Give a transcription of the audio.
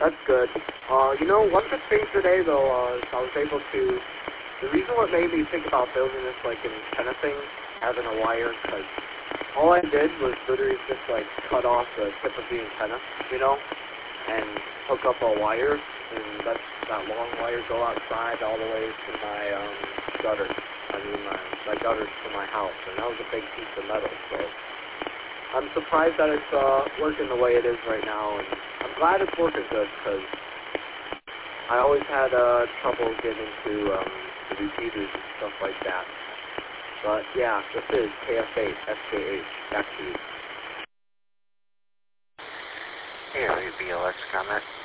That's good. One good thing today, though, is I was able to... The reason what made me think about building this, like, antenna thing, having a wire, because all I did was literally just, like, cut off the tip of the antenna, and hook up a wire, and let that long wire go outside all the way to my gutter. My gutters to my house, and that was a big piece of metal, so I'm surprised that it's working the way it is right now, and I'm glad it's working good, because I always had trouble getting to the repeaters and stuff like that. But yeah, this is KF8, SK8, back to you. Hey, BLX comment.